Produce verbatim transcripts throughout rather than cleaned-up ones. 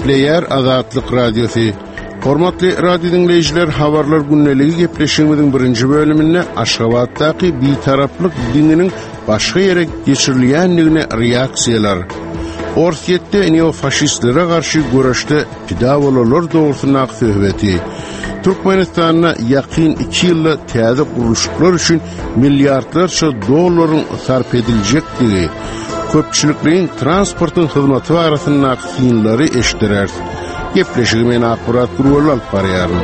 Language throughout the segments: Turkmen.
Gepleyer Azatlyk Radiosu. Hormatly radio dinleyijiler, habarlar günneligi gepleşigimiziň birinji bölüminde Aşgabatdaky bitaraplyk dininiň başga ýere geçirilýänligine reaksiýalar. Orsiýetde neofaşistlere garşy göreşde pida bolalar dogrusyna söhbeti. Türkmenistanyna ýakyn iki ýylda täze guruluşlar üçin milliardlarça dollaryň sarf ediljekdigi, köpçülikliň transportyň hyzmaty barasynda synlary eşdirer. Gepleşigime akkurat gurullar alyp barýaryn.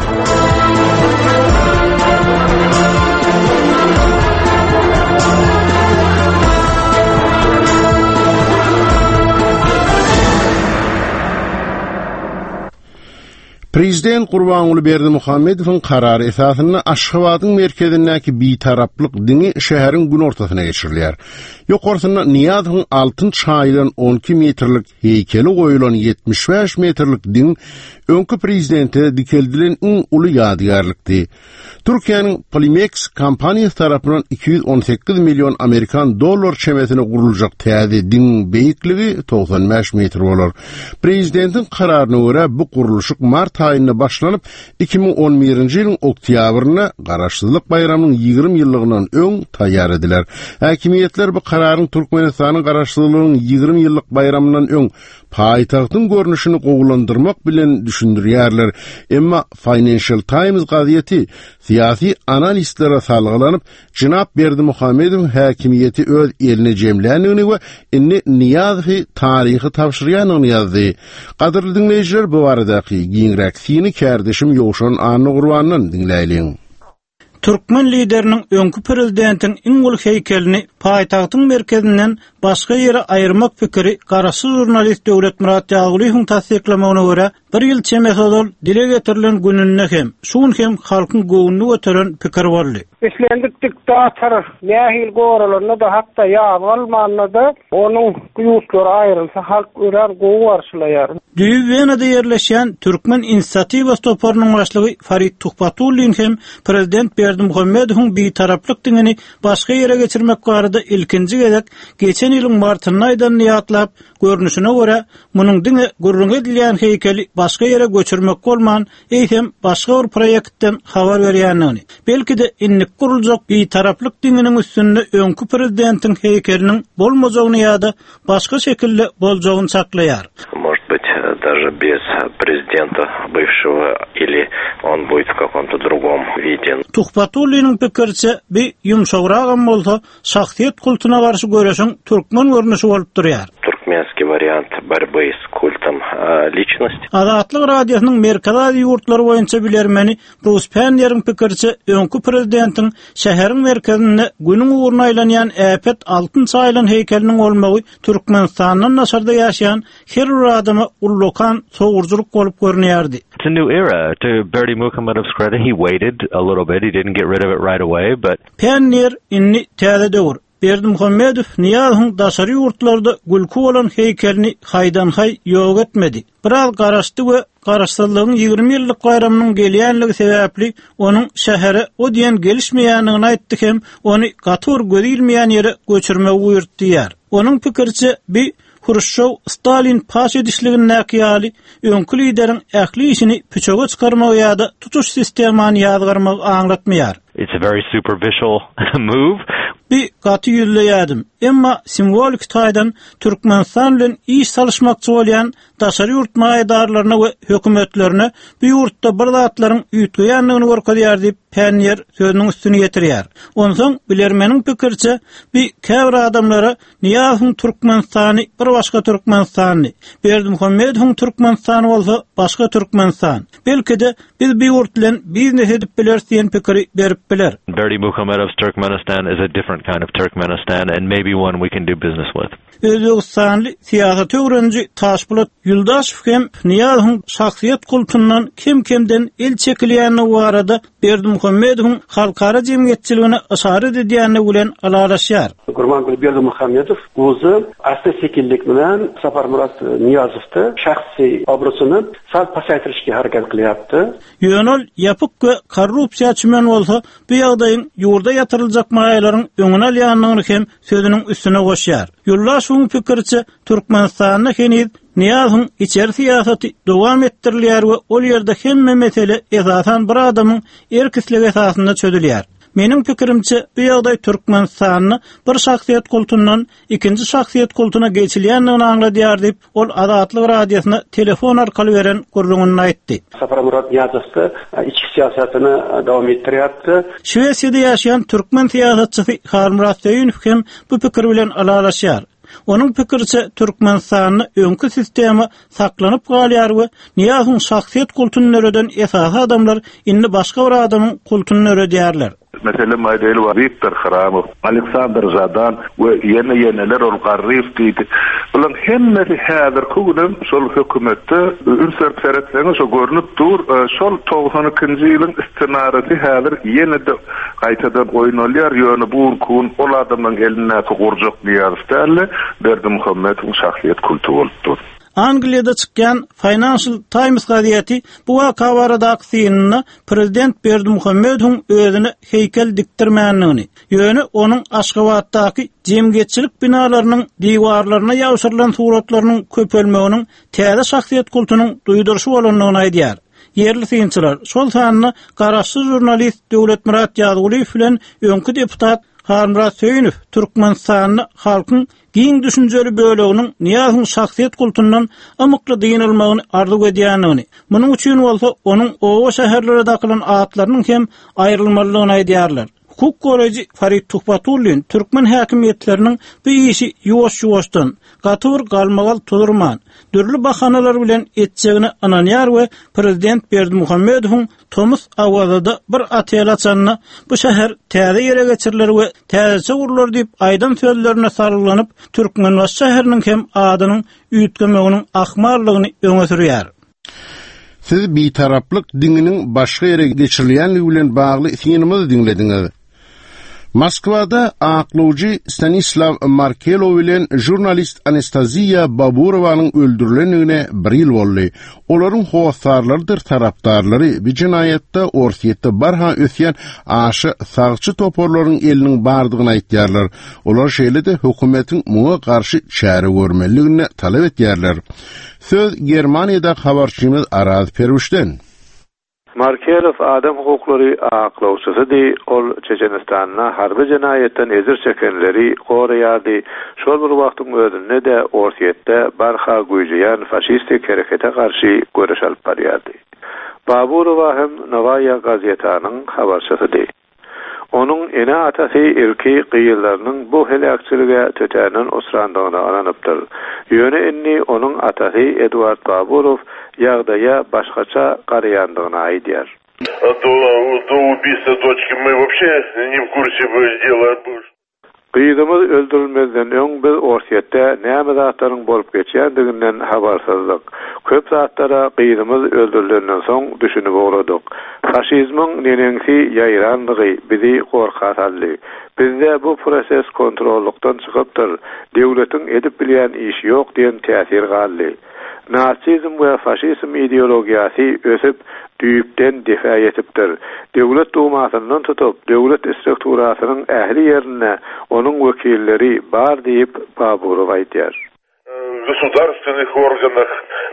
Prezident Gurbanuly Berdimuhammedowyň karary esasynda Aşgabatyň merkezindäki bitaraplyk dini şäheriň gün ortasyna geçirilýär. Ýokarsyna Niýazowyň altyn çaýdan on iki metrlik heykeli goýulan yetmiş beş metrlik din öňkü prezidente dikeldilen iň uly ýadygarlykdy. Türkiýanyň Polimex kompaniýasy tarapyndan iki yüz on sekiz milyon Amerikan dollar çemetine guruljak täze din beýikligi doksan beş metr bolar. Prezidentiň kararyna görä bu guruluşyk mart aýynda başlanyp iki bin on birinji ýylyň oktýabryna Garaşsyzlyk bayramynyň ýygrimi ýyllygyndan öň taýýar ediler. Häkimiýetler bu kararyň Türkmenistanyň Garaşsyzlygynyň ýygrimi ýyllyk bayramyndan öň paýtagtyň görnüşini gowulandyrmak bilen düşündirýärler. Emma Financial Times gaziýeti siyasi analistlere salgylanyp, Jynap Berdimuhammedow häkimiýeti öz eline jemlänigini we inni Niýazowy taryhy tapşyrýanyny ýazdy. Gadyrly dinleyijiler, bu baradaky giňrek sini kärdeşim Ýowşan Anny Gurbanyň dinläýliň. Türkmen lideriniň öňkü prezidentiň iň uly heykelini paýtagtyň merkezinden başga ýere aýyrmak pikiri garaşsyz jurnalist Döwlet Murat Ýagulyň tasdiklamagyna görä bir ýyl çemesodol dile getirilen gününe hem şuň hem halkyň göwnüni götüren pikir boldy. Islendik diktator nähil goralarna da hatda ýagalmanyna da onuň güýçleri aýrylsa halk örer gowy garşylaýar. Düýbenede ýerleşen Türkmen inisiatiwa toparynyň başlygy Farid Tuhbatullin hem prezident Berdimuhammedowyň bitaraplyk dinini başga ýere geçirmek barada ilkinji gezek geçen ýylyň martyň aýdan niýatlap görnüşine görä munyň dini gurrun edilýän heykeli başga ýere göçürmek bolman eýsem başga bir proýektden habar berýändigini. Belki de innik guruljak bitaraplyk dininiň üstünde öňkü prezidentiň heykeliniň bolmajagyny ýa-da başga şekilde boljagyny saklaýar. Может быть, даже без президента бывшего, или он будет в каком-то другом виде. Tuhbatullinin pikirçe bir yumşagragam bolsa, şahsiýet kultuna garşy göreşiň türkmen görnüşi bolup durýar. Туркменский вариант борьбы с культом э, личности. Azatlyk radiosynyň merkezi ýurtlary boýunça bilermeni Bruce Penner'in pikirçe öňkü prezidentiň şäheriň merkezinde günüň uğruna aýlanýan äpet altyn çaýlan heykeliniň bolmagy Türkmenistanyň nasarda ýaşaýan her bir adama ullokan sowurjuluk bolup görünýärdi. It's a new era. To Berdimuhamedow's credit, he waited a little bit. He didn't get rid of it right away, but Penner inni täze döwür. Berdimuhammedow Niýazowyň daşary ýurtlarda gülkü bolan heykelini haýdan haý ýok etmedi. Biraz garaşdy we Garaşsyzlygyň ýygrimi ýyllyk bayramynyň gelýänligi sebäpli onuň şähere o diýen gelişmeýänligini aýtdy hem ony gatyr görilmeýän ýere göçürmek buyurtdyýar. Onuň pikirçe bir Huruşşow Stalin paş edişligini näkiýaly öňkü lideriň ähli işini püçöge çykarmak ýa-da tutuş sistemany ýazgarmak aňlatmaýar. It's a very superficial move. Bir gaty ýüzleýädim. Emma simbolik taýdan Türkmenistan bilen iş salışmakçy bolýan daşary ýurt maýdarlaryna we hökümetlerine bu ýurtda bir zatlaryň üýtgeýänligini görkezýär diýip Penner sözüniň üstüne getirýär. Onsoň bilermeniň pikirçe bir käbir adamlara Niýazowyň Türkmenistany bir başga Türkmenistany, Berdimuhammedowyň Türkmenistany bolsa başga Türkmenistan. Belki de biz bu ýurt bilen biznes edip bilersiň pikiri berip biler. Berdimuhamedow's Turkmenistan is a different kind of Turkmenistan and maybe one we can do business with. Özbegistanly siýasat öwrenji Taşbulat Ýuldaşow hem Niýazowyň şahsiýet kultundan kim-kimden el çekilýäni barada Berdimuhammedowyň halkara jemgyýetçiligine aşary edýäni bilen alalaşýar. Gurbanuly Berdimuhammedow ozy asta sekinlik bilen Saparmurat Niýazowdy şahsy obrosyny sal pasaýtyrýarga harakat kılýapdy. Ýönül ýapyk we korrupsiýa çymen bolsa, bu ýagdaýyň ýurda ýatyryljak maýlaryň öňüne alýanlygyny hem sözüniň üstüne goşýar. Ýuldaşowyň pikirçe Türkmenistanyň henüz Niyazın içer siyasati dowam ettirilýär we ol ýerde hemme mesele esasan bir adamyň erkislik esasynda çözülýär. Mening pikirimçe, bu ýagdaý Türkmenistanyny bir şahsiýet kultundan ikinji şahsiýet kultuna geçilýändigini aňladýar diýip, ol Azatlyk radiosyna telefon arkaly beren gurrungyny aýtdy. Saparmurat Niyazovdy içki siýasatyny dowam etdirýärdi. Şweýsiýada ýaşaýan türkmen siýasatçysy Harmurat Söýünov hem bu pikir bilen alalaşýar. Onun pikirçe Türkmenistanyň öňkü sistemi saklanyp galýar we Niýazyň şahsiýet kultunyny öreden esasy adamlar indi başga bir adamyň kultunyny öredýärler. Mesela Maydel var, Viktor Kharamov, Aleksandr Zadan ve yeni yeniler ol garrif deydi. Ulan hemmesi hazır kugunum sol hükümette ünsert feretlerine so görünüp dur. Sol doksan ikinji ýylyň istinarati hazır yeni de qaytadan oýnalýar. Ýöne bu kun ol adamdan eline gurjak diýärler. Berdi Muhammedowyň şahsiýet kultury. Angliyada çykýan Financial Times gaziýeti bu waka barada aksiýanyny prezident Berdi Muhammedowyň özüne heykel diktirmänligini, ýöne onuň Aşgabatdaky jemgyetçilik binalarynyň diwarlaryna ýaşyrylan suratlarynyň köpelmeginiň täze şahsiýet kultunyň duýdurşy bolanlygyny aýdýar. Yerli synçylar şol sanyny garaşsyz jurnalist Döwlet Murat Ýazyguliýew bilen öňkü deputat Harmurat Söýünov Türkmenistanyny halkyň giň düşünjeli böleginiň Niýazyň şahsiýet kultundan amykly diýenilmegini arzu edýändigini, munyň üçin bolsa onuň owa şäherlere dakylan atlarynyň hem aýrylmalygyny aýdýarlar. Hukuk goraji Farid Tuhpatullin Türkmen häkimetleriniň bu işi ýuwaş-ýuwaşdan gatyr galmagal tudurman, dürli bahanalar bilen etjegini ananýar we prezident Berdi Muhammedowyň Tomus awazada bir atel açanyny bu şäher täze ýere geçiriler we täze gurulur diýip aýdan sözlerine sarylanyp Türkmenbaş şäheriniň hem adynyň üýtgemeginiň ahmarlygyny öňe sürýär. Siz bitaraplyk diňiniň başga ýere geçirilýänligi bilen bagly synymyzy dinlediňiz. Moskwada aklowjy Stanislav Markelov bilen jurnalist Anastasiya Baburowanyň öldürilenligine bir ýyl boldy. Olaryň howasarlardyr tarapdarlary bu jinayatda orsiýetde barha ösýän aşy sagçy toporlaryň eliniň bardygyny aýtýarlar. Olar şeýlede hökümetiň muňa garşy çäre görmeligini talap etýärler. Söz Germaniýada habarçymyz Araz Perwişden. Markelov adam hukuklary aklawçysy, ol Çeçenistanyna harby jinayetden ezir çekenleri goraýardy. Şol bir wagtyň özünde de orsiýetde barha güýjeýän faşistik herekete garşy görüş alyp barýardy. Baburowa hem Novaya gazetanyň habarçysy. Onuň ene atasy erki gyýyllarynyň bu helakçylyga tötänen osrandygyna ananypdyr. Ýöne inni onuň atasy Eduard Baburov ýagdaýa başgaça garaýandygyny aýdýar. До убийства дочки мы вообще не в курсе бы дела. Gyýdymyz öldürilmezden öň bir orsiýetde näme zatlaryň bolup geçýändiginden habarsyzlyk. Köp zatlara gyýdymyz öldürilenden soň düşünip ogladyk. Faşizmiň neneňsi ýaýrandygy bizi gorkataldy. Bizde bu proses kontrollukdan çykypdyr. Döwletiň edip bilýän işi ýok diýen täsir galdy. Nasizm we faşizm ideologiýasy ösüp düýüpden defa etipdir. Döwlet dumasyndan tutup döwlet strukturasynyň ähli ýerine onuň wekilleri bar diýip Baburow aýtýar. В государственных органах,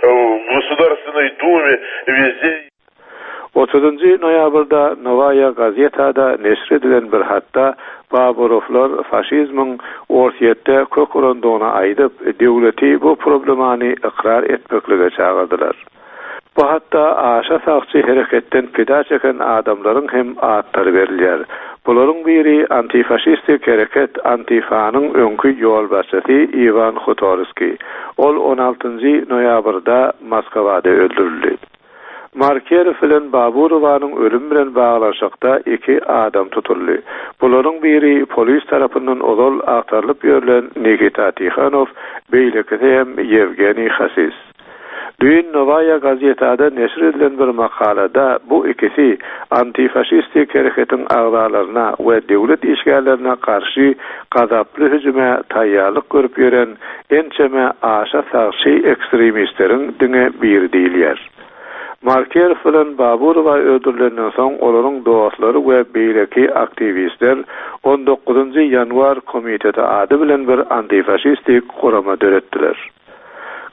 в Государственной Думе, везде. otuzunji noýabrda Novaya gazetada neşr edilen bir hatda Baburowlar faşizmiň orsiýetde kökürendigine aýdyp döwleti bu problemany ikrar etmeklige çağırdylar. Bu hatda aşa sagçy hereketden pida çeken adamlaryň hem atlary berilýär. Bularyň biri antifaşistik hereket Antifanyň öňkü ýolbaşçysy Ivan Khotorski. Ol on altynji noýabrda Moskwada öldürildi. Markelov bilen Baburowanyň ölüm bilen baglanşykda iki adam tutuldy. Bularyň biri polis tarapyndan ozal aktarlyp ýörlen Nikita Tikhanov, beýleki hem Yevgeniy Khasis. Dün Novaya gazetada neşr edilen bir makalada bu ikisi antifaşistik hereketiň agdalaryna we döwlet işgärlerine karşı gazaply hüjüme taýýarlyk görüp ýören ençeme aşa sagçy ekstremistleriň diňe bir diýilýär. Markelov bilen Baburowa öldürilenden soň olaryň dostlary we beýleki aktivistler on dokuzunji ýanwar komiteti ady bilen bir antifaşistik gorama döretdiler.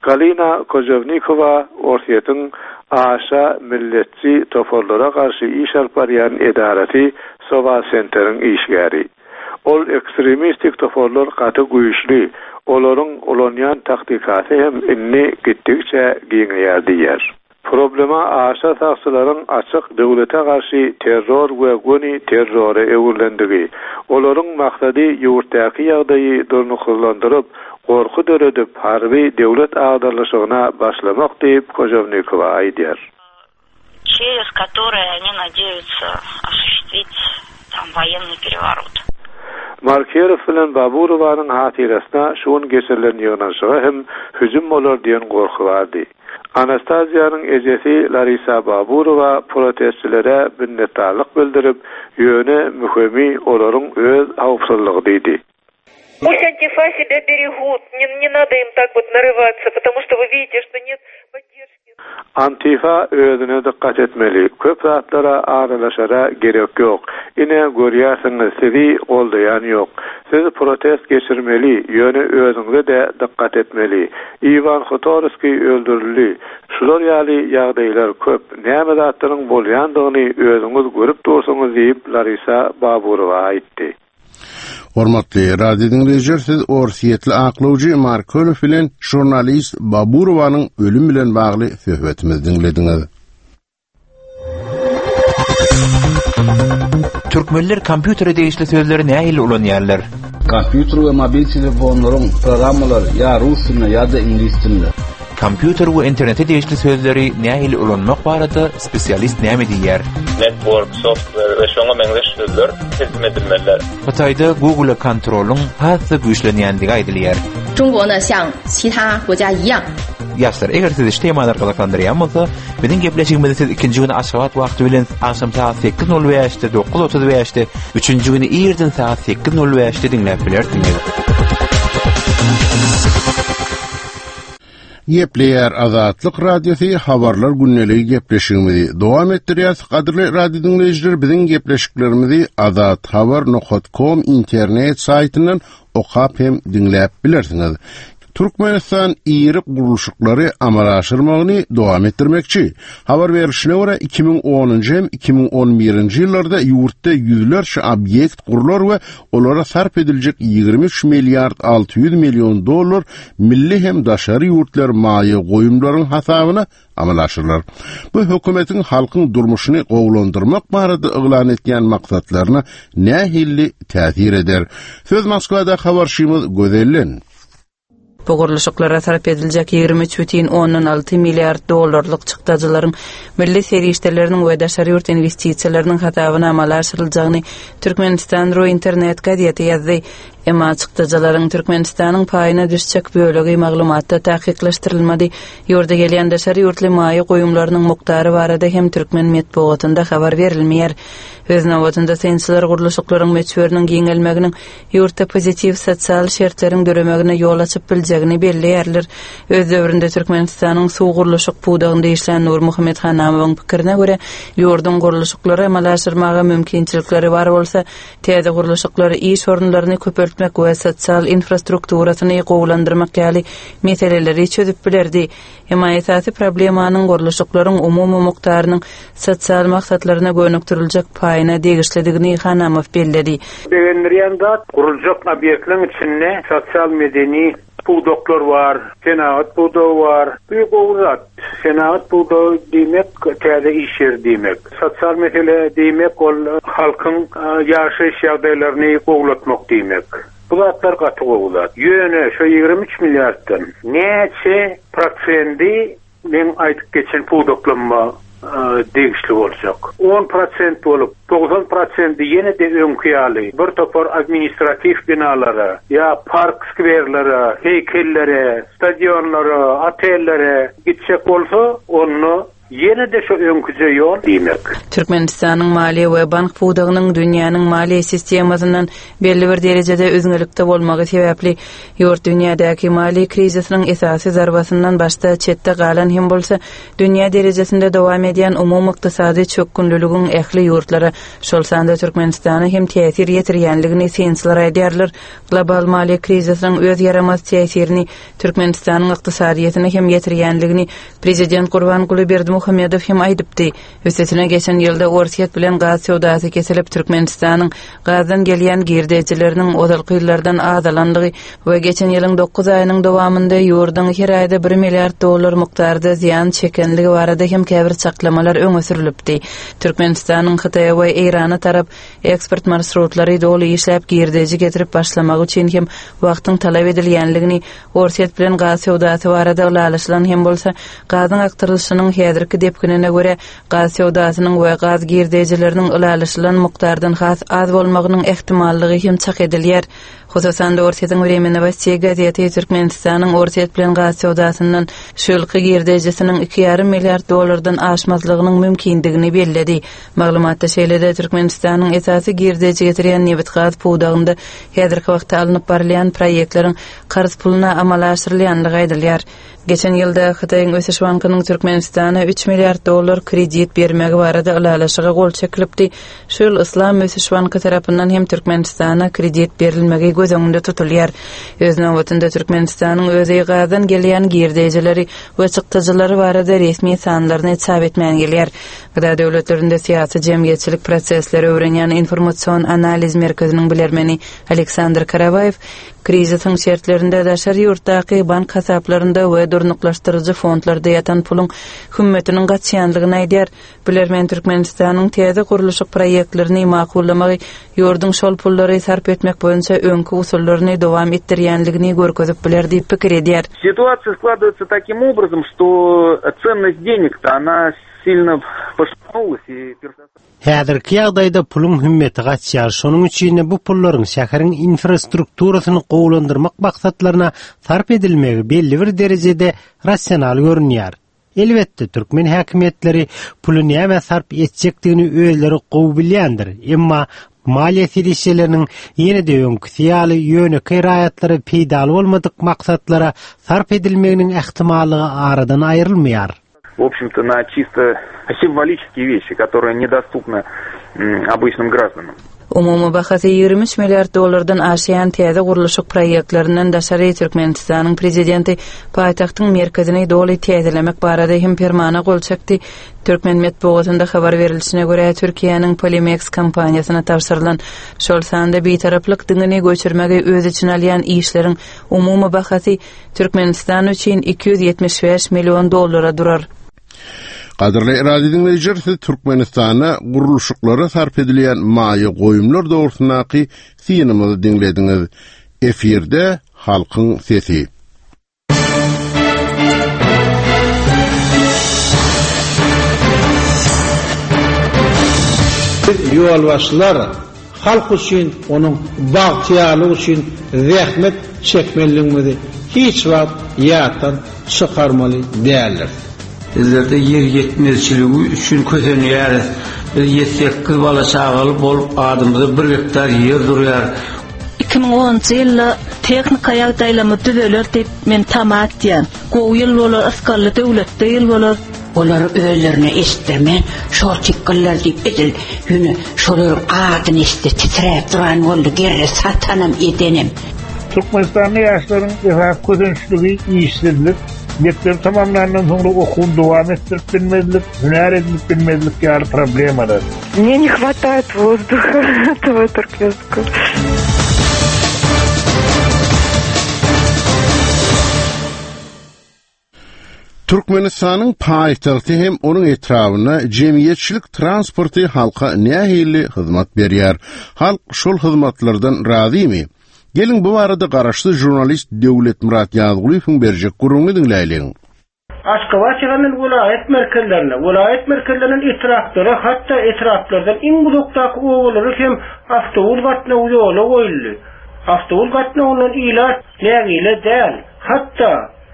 Galina Kozovnikova ortiyatın aşa milletçi toporlara karşı iş alp barayan edarati Sova Center'ın işgäri. Ol ekstremistik toporlar katı güýçli, olaryň olanyan takdikaty hem inni gittikçe giňýärdiýär. Problema aşa taksılaryň açyk döwlete karşı terror we goni terrore ewurlandigi. Olaryň maksady ýurtdaky ýagdaýy durnuqlandyryp, gorku döredip harbi döwlet agdarlyşygyna başlamak diýip Kozovnikova aýdýar. Через которые они надеются осуществить там военный переворот. Markerov bilen Baburowanyň hatyrasına şuň geçirilen ýygnaşyga hem hüjüm bolar diýen gorku bardy. Anastaziýanyň ejesi Larisa Baburova protestçilere minnetdarlyk bildirip, ýöne mühimi olaryň öz hawpsuzlygy diýdi. Пусть антифа себя берегут, не, не надо им так вот нарываться, потому что вы видите, что нет поддержки. Antifa özüne dikkat etmeli. Köp zatlara aralaşara gerek yok. Ine görýärsiňiz, sizi goldayan yok. Siz protest geçirmeli, ýöne özüňize de dikkat etmeli. Ivan Khotorskiy öldürildi. Şular ýaly ýagdaýlar köp. Näme zatlaryň bolýandygyny özüňiz görüp dursaňyz diýip Larisa Baburova aýtdy. Hormatly radio dinleýijiler, siz orsiýetli aklawjy Markolov bilen jurnalist Baburowanyň ölüm bilen bagly söhbetimizi dinlediňiz. Türkmenler kompýutere değişli sözleri nähili ulanýarlar? Kompýuter we mobil telefonlaryň programmalary ýa rus tilinde ýa-da ingliz tilinde. Kompýuter we internete değişli sözleri nähili ulanmak barada spesialist näme diýär? Network, software ve şoňa meňzeş sözler teslim edilmeliler. Hatayda Google kontrolyň hasy güýçlenýändigi aýdylýar. 中国呢像其他国家一样 Ýaşlar, eger siz iştemalar galaklandyrýan bolsa, biziň gepleşigimizi siz ikinji güni Aşgabat wagty bilen akşam saat sekiz nol beşte dokuz otuz beşte, üçünji güni ýerden saat sekiz nol beşte dinläp bilersiňiz. Gepleýär Azatlyk radiosy habarlar günneligi gepleşigimizi dowam etdirýär. Gadrly radio dinleýijiler, biziň gepleşiklerimizi azat habar nokta com internet saýtyndan okap hem dinläp bilersiňiz. Türkmenistan ýeri gurulşyklary amala aşyrmagyny dowam etdirmekçi. Habar berilişine göre iki bin onunji hem iki bin on birinji ýyllarda ýurtda ýüzlerçe obyekt gurular we olara sarp ediljek ýygrimi üç milliard alty ýüz million dollar milli hem daşary ýurtlar maýy goýumlaryň hasabyna amala aşyrlar. Bu hökümetiň halkyň durmuşyny gowlandyrmak barada yglan etýän maksatlaryna nähili täsir eder. Söz Moskwada habarşymyz Gözellen. Bu gurulşyklara sarp ediljek ýygrimi üç butun ondan alty milliard dollarlyk çykdadylaryň milli serişdeleriniň we daşary ýurt investisiýalarynyň hasabyna amala aşyryljagyny Türkmenistan ro internet gazieti ýazdy. Emma çykdadylaryň Türkmenistanyň paýyna düşjek bölegi maglumatda tahkikleşdirilmedi. Ýurda gelýän daşary ýurtly maýy goýumlarynyň muktary barada hem türkmen medeniýetinde habar berilmeýär. Öz nawatynda sensiler gurulşyklaryň meçberiniň giňelmeginiň ýurtda pozitiw sosial şertleriň döremegine ýol açyp biljegini belliýärler. Öz döwründe Türkmenistanyň suw gurulşyk puwdagyny işleýän Nur Muhammed Hanamowyň pikirine görä, ýurdun gurulşyklary amala aşyrmaga mümkinçilikleri bar bolsa, täze gurulşyklary iş orunlaryny köpeltmek we sosial infrastrukturasyny gowlandyrmak ýaly meseleleri çözüp bilerdi. Emma esasy problemanyň gurulşyklaryň umumy muktarynyň sosial maksatlaryna gönükdiriljek paýyna degişledigini Hanamow belledi. Begenlerinde gurulşyk obýektleriň içinde sosial medeni puwdoklar var, senaat puwdogy var. Bu uzat. Senaat puwdogy diýmek täze iş ýer diýmek. Sosial mesele diýmek ol halkyň ýaşaýyş ýagdaýlaryny gowlatmak diýmek. Bu zatlar gaty gowlat. Ýöne şo ýygrimi üç milliarddan näçe prosenti men aýdyp geçen puwdoklanma degişli bolacak. on prosent bolup doksan prosent ýene de öňküýaly. Bir topar administrativ binalara, ýa park skwerlere, heykellere, stadionlara, otellere gitjek bolsa, onu Yine de şu önküce yol demek. Türkmenistan'ın maliye we bank puwdagynyň dünýäniň maliye sistemasynyň belli bir derejede özgünlükde bolmagy sebäpli ýurt dünýädäki maliye krizisiniň esasy zarbasyndan başda çetde galan hem bolsa dünýä derejesinde dowam edýän umumy ykdysady çökkünlüligiň ähli ýurtlara şol sanda Türkmenistana hem täsir ýetirýänligini sensler aýdýarlar. Global maliye krizisiniň öz yaramaz täsirini Türkmenistanyň ykdysadyýetyne hem ýetirýänligini prezident Gurbanguly Berdimuhammedow hem aýdypdy. Ösesine geçen ýylda Orsiýet bilen gaz sowdasy kesilip Türkmenistanyň gazdan gelýän girdeçileriniň ozalky ýyllardan azalandygy we geçen ýylyň dokuz aýynyň dowamında ýurdun her aýda bir milliard dollar mukdarda ziýan çekenligi barada hem käbir çaklamalar öňe sürilipdi. Türkmenistanyň Hytaýa we Irana tarap eksport marşrutlary doly işläp girdeçi getirip başlamak üçin hem wagtyň talap edilýänligini Orsiýet bilen gaz sowdasy barada ulalyşlan hem bolsa gazyň aktarylşynyň häzirki depkinine göre gaz sowdasynyň we gaz girdeçileriniň ulalyşylan mukdardan has az bolmagynyň ähtimallygy hem çak edilýär. Hususan da Orsiýetiň Wremeni we gazety Türkmenistanyň Orsiýet bilen gaz sowdasyndan şölki girdeçisiniň iki ýarym milliard dollardan aşmazlygynyň mümkindigini belledi. Maglumatda şeýlede Türkmenistanyň esasy girdeçi getirýän nebit gaz puwdagynda häzirki wagtda alınıp barlayan proýektleriň qarz puluna amal aşyrylýanlygy aýdylýar. Geçen ýylda Hytaýyň Ösüş bankynyň Türkmenistana üç milliard dollar kredit bermegi barada ulalyşyga gol çekilipdi. Şol Islam Ösüş banky tarapyndan hem Türkmenistana kredit berilmegi göz öňünde tutulýar. Öz nowatynda Türkmenistanyň özi gazdan gelýän girdeçileri we çykdyjylary barada resmi sanlaryny hesap etmän gelýär. Gıda döwletlerinde siýasy jemgyýetçilik prosesleri öwrenýän Informatsion analiz merkeziniň bilermeni Aleksandr Karavayev krizisiň şertlerinde daşar ýurtdaky bank hasaplarynda we durnuklaşdyrıcı fondlarda ýatan pulun hümmetiniň gaçýanlygyny aýdýar. Bilermen Türkmenistanyň täze gurulşyk proýektlerini makullamagy ýurdun şol pullary sarp etmek boýunça öňkü usullaryny dowam etdirýänligini görkezip biler diýip pikir edýär. Ситуация складывается таким образом, что ценность денег-то она сильно пошатнулась и Häzirki ýagdaýda pulun hümmeti gaçýar. Şonuň üçin bu pullaryň şäheriň infrastrukturasyny gowlandyrmak maksatlaryna sarp edilmegi belli bir derejede rasional görünýär. Elbetde Türkmen häkimetleri pulun näme sarp etjekdigini özleri gowy bilýändir. Emma maliýe serişleriniň ýene-de öňkü ýaly ýöne kirayatlary peýdal bolmadyk maksatlara sarp edilmeginiň ähtimallygy aradan aýrylmaýar. В общем-то, на чисто символические вещи, которые недоступны обычным гражданам. Umumy bahasy ýigri üç milliard dollardan aşýan täze gurulşyk proýektlerinden daşary Türkmenistanyň prezidenti paýtagtyň merkezini doly täzelemek barada hem permana gol çekdi. Türkmen medeniýetinde habar berilişine görä Türkiýanyň Polymex kompaniýasyna tapşyrylan şol sanda beýtaraplyk diňini göçürmegi öz için alýan işleriň umumy bahasy Türkmenistan üçin iki yüz ýetmiş beş million dollara durar. Qadirli radio dinleyijiler, Türkmenistana gurulşyklary sarp edilýän maýy goýumlar dogrusundaky synanymy dinlediňiz. Efirde halkyň sesi. Ýolbaşçylar halk üçin, onuň bagtyalygy üçin zähmet çekmeliligini hiç wagt ýatdan çykarmaly däldir. Bizlerde yer yetmezçiligi üçin kösenýär. Ýetsek kız bala çagaly bolup adamda bir hektar yer durýar. iki ming onunçy ýylda teknika ýagdaýlamy düzeler diýip men tamat diýen. Gowy ýyl bolar, askarly döwletde ýyl bolar. Olar özlerine istemän şol çykgyllar diýip edil. Ýöne şolaryň adyny isde titrep duran boldy gerre satanam edenim. Türkmenistan'da yaşların közençlüğü işsizlik, mektep tamamlanan sonra okul devam ettirip bilmezlik, hüner edilip bilmezlik yani problem arar. Мне не хватает воздуха, этого туркменского. Türkmenistanyň paýtagty hem onuň etrawyna jemgyýetçilik transporty halka nähili hyzmat berýär. Halk şol hyzmatlardan razymy? Gelin bu barada garaşly jurnalist Döwlet Murat Ýazgulyň berjek guruny dinleýilen. Aşgabatyanyň vilayet merkezlerine, vilayet merkezlerinin etrafları, hatta etraflardan iň uzakdaky owalary hem awtobus gatnawy ýola goýuldy. Awtobus gatnawynyň ýylar nägile däl, hatta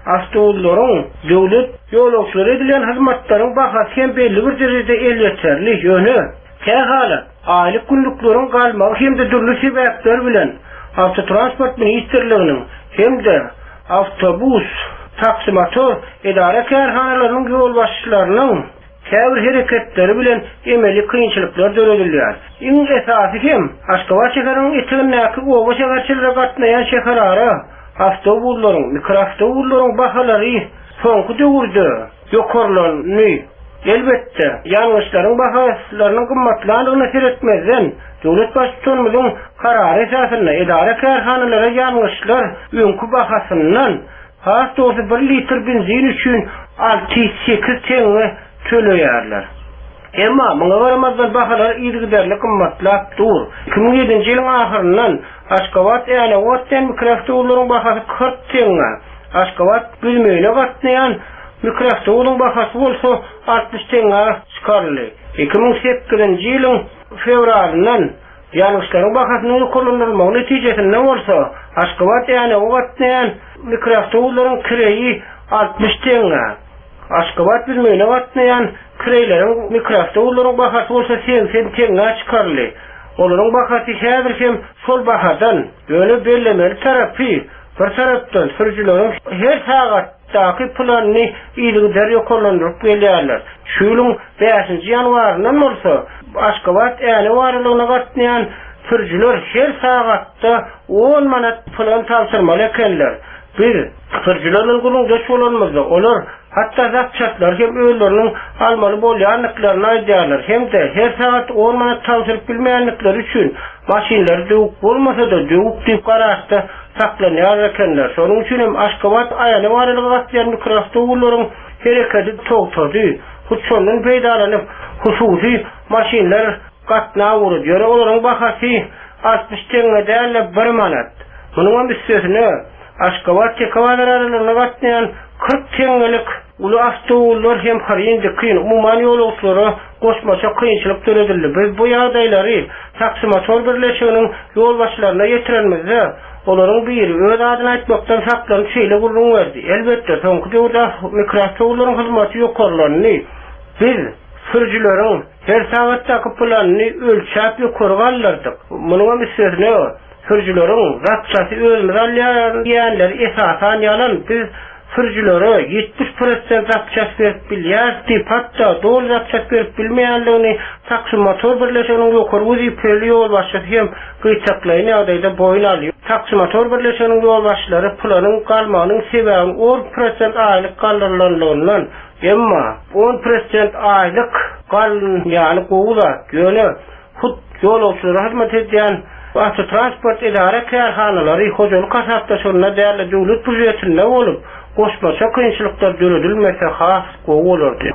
avtomobilların döwlet ýolagçylary edilen hyzmatlaryň bahasy hem belli bir derejede el ýeterli ýöne. Kähala aýlyk günlüklerin galmagy hem de türlü sebäpler bilen Avtotransport Ministrliginiň hem de avtobus, taksimator edara kärhanalarynyň ýol başçylarynyň käbir hereketleri bilen emeli kynçylyklar döredilýär. Iň esasy hem Aşgabat şäheriniň etigindäki oba şäherçilere gatnaýan şäherara avtobuslaryň, mikroavtobuslaryň bahalary soňky döwürde ýokarlany. Elbette, ýalňyşlaryň bahalarynyň gymmatlygyny seretmezden döwlet başçylygymyzyň karary esasyna edara kärhanalara ýalňyşlar öňkü bahasyndan has dosy bir litr benzin üçin alty sekiz teňe töleýärler. Emma muňa garamazdan bahalar ýygyderli gymmatlapdyr. iki bin ýedinji ýylyň ahyryndan Aşgabat ýa-ni Wotten mikroavtobularyň bahasy kırk teňe, Aşgabat bilmeýle gatnaýan mikroavtobularyň bahasy bolsa altmış teňe çykarly. iki bin sekizinji ýylyň fevralyndan ýalňyşlaryň bahasyny ýokarlandyrmagy netijesinde bolsa Aşgabat ýa-ni gatnaýan mikroavtobularyň kireyi altmış teňe, Aşgabat bilmeýle gatnaýan kireleriň mikroavtobularyň bahasy bolsa seksen teňe çykarly. Olaryň bahasy häzir hem şol bahadan ýöne bellemeli tarapy bir tarapdan sürücüleriň her sagatdaky planyny ýygyder ýokarlandyryp gelýärler. Şu ýylyň beşinji ýanwaryndan bolsa Aşgabat ýa-ni warlygyna gatnaýan sürücüler her sagatda on manat plan tapşyrmaly ekenler. Bir sürücüleriniň gulunga çolanmazda olar hatta zakçatlar hem öýleriniň almaly bolýanlyklaryny aýdýarlar. Hem de her sagat on manat tapşyryp bilmeýänlikleri üçin maşinler döwük bolmasa-da döwük diýip garaşda saklanýar ekenler. Şonuň üçin hem Aşgabat aýaly warlygy gatnaýan mikroavtobularyň hereketi togtady. Huçondan peýdalanyp hususy maşinler gatna urýar. Olaryň bahasy altmış teňe däl bir manat. Munyň üstesine Aşgabat tekawalary aralygyna gatnaýan kırk teňelik uly avtobular hem haryndy kyn umumany ýolagçylary goşmaça kynçylyk töredildi. Biz bu ýagdaýlary taksimator birleşiginiň ýol başçylaryna ýetirenmizde olaryň biri öz adyny aýtmakdan saklanyp şeýle gurrun berdi. Elbette soňky döwürde mikroavtobularyň hyzmaty ýokarlandy. Biz sürücüleriň her sagatdaky planyny ölçäp ýokarlanlardyk. Munyň üstesine sürücüleriň zatçasy özümiz alýanlar esasan ýalan biz sürücülere yetmiş prosent zakças berip bilýär, hatta dol zakças berip bilmeýänligini taksimator birleşiginiň ýokary wezipeli ýol başçysy hem gyçaklaýan ýagdaýda boýun alýar. Taksimator birleşiginiň ýol başçylary planyň galmagynyň sebäbini on prosent aýlyk galdyrlanlygyndan, emma on prosent aýlyk gal ýani gowda ýöne hut ýolagçylary hyzmat edýän Avtotransport edara kärhanalary hojalyk kasapdaşyna däli döwlet budjetinde bolup goşmaça kynçylyklar döredilmese has gowy bolardy.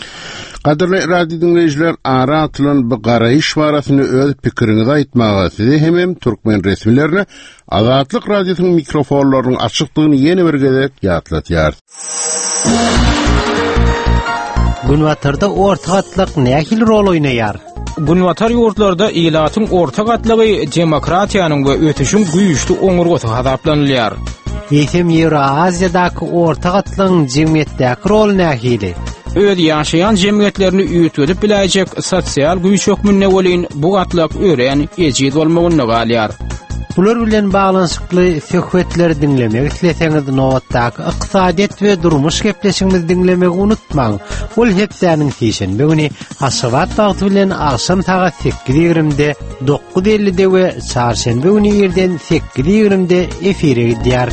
Qadirli radio dinleyijiler, ara atılan bu garaýyş barasyny öz pikiriňizi aýtmagy sizi hemem türkmen resmilerine Azatlyk radiosynyň mikrofonlarynyň açyklygyny ýene bir gezek ýatlatýar. Günwatarda orta gatlyk nähil rol oýnaýar? Günwatar ýurtlarda ilatyň orta gatlygy demokratiýanyň we ötüşiň güýçli oňurgaty hasaplanylýar. Eýsem Ýewraziýadaky orta gatlygyň jemgyýetdäki rol nähili? Öz ýaşaýan jemgyýetlerini üýtüdip biläjek sosial güýç hökmüne welin bu gatlyk ören ejid bolmagyny galýar. Bular bilen baglanşykly söhbetleri dinlemek isleseňiz nowatdaky ykdysadyet we durmuş gepleşigimizi dinlemek unutmaň. Ol hepsiniň şeýşenbe güni Aşgabat wagty bilen akşam saat sekiz ýigrimde, dokuz ellide we çarşembe güni ýerden sekiz ýigrimde efire gidýär.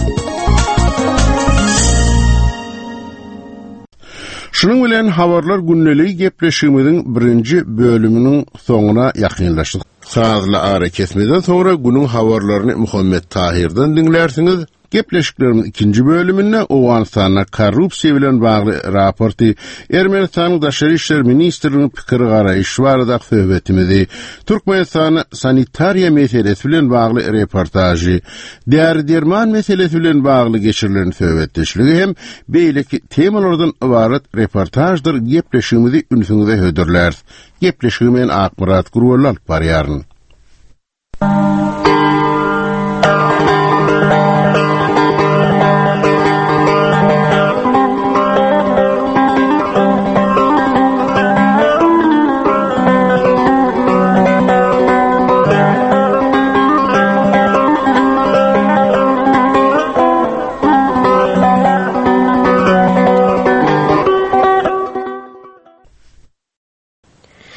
Şunun bilen habarlar günnelik gepleşigimiziň birinji bölüminiň soňuna ýakynlaşdyk. Sazla ara kesmeden sonra günün habarlaryny Muhammed Tahir'den dinlersiňiz. Gepleşiklerimiz ikinji bölümünde Owganistana korrupsiýa bilen bagly raporty, Ermenistanyň Daşary işler ministriniň pikiri garaýyşy barada söhbetimizi, Türkmenistany sanitariýa meselesi bilen bagly reportajy, däri-derman meselesi bilen bagly geçirilen söhbetdeşligi hem beýleki temalardan ibaret reportajdyr. Gepleşigimizi ünsiňize hödürler. Gepleşigimiň Akmurat Gurwal alyp barýaryn.